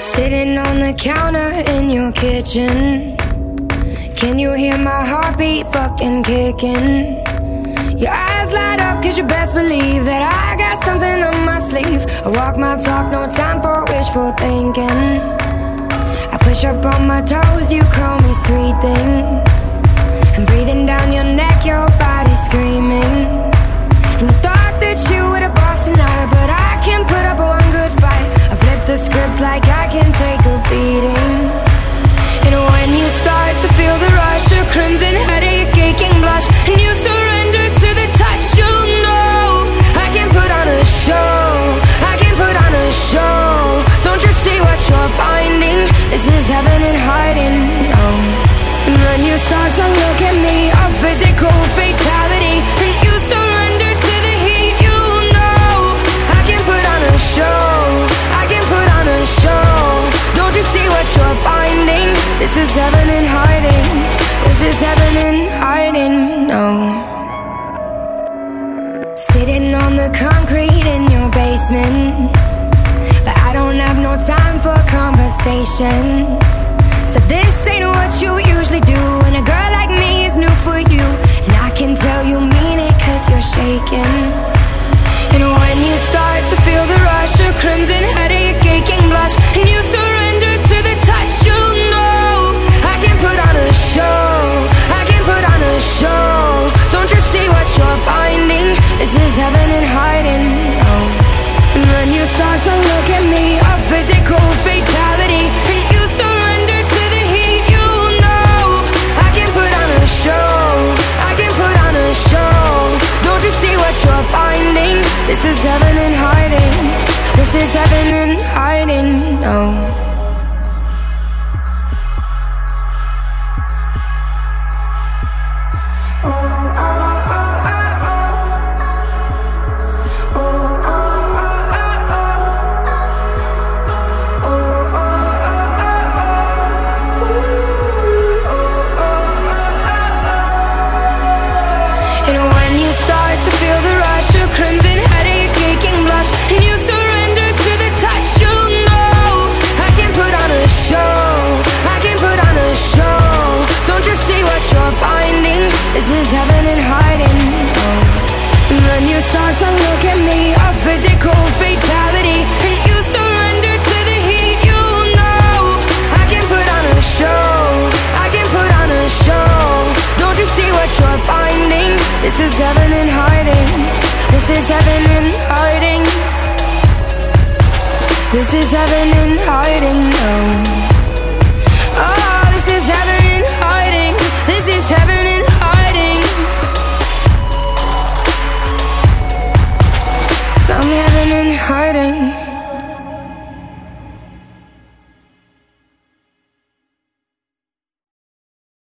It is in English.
Sitting on the counter in your kitchen, can you hear my heartbeat fucking kicking? Your eyes light up cause you best believe that I got something on my sleeve. I walk my talk, no time for wishful thinking. I push up on my toes, you call me sweet thing. I'm breathing down your neck, your body screaming. And you thought that you were the boss tonight, but I can put up one good fight. I flip the script like I can take a beating. And when you start to feel the rush, a crimson headache, aching blush, and you surrender to the touch, you know I can put on a show. I can put on a show. Don't you see what you're finding? This is heaven in hiding. No. And when you start to look at me, a physical fatality, and you surrender to the heat, you know I can put on a show. I can put on a show. Don't you see what you're finding? This is heaven in hiding. This is heaven in hiding. No. Sitting on the concrete in your basement, but I don't have no time for conversation. So this ain't what you usually do, and a girl like me is new for you. And I can tell you mean it cause you're shaking. And when you start to feel the rush, a crimson headache, aching blush, and you surrender to the touch, you know I can put on a show. I can put on a show. Don't you see what you're finding? This is heaven in hiding. Oh. And when you start to look at me, a physical fatality, and you surrender to the heat, you know I can put on a show. I can put on a show. Don't you see what you're finding? This is heaven in hiding. This is heaven in hiding. No. This is heaven in hiding. Oh. And when you start to look at me, a physical fatality, and you surrender to the heat, you know I can put on a show. I can put on a show. Don't you see what you're finding? This is heaven in hiding. This is heaven in hiding. This is heaven in hiding. Oh, this is heaven in hiding. This is heaven.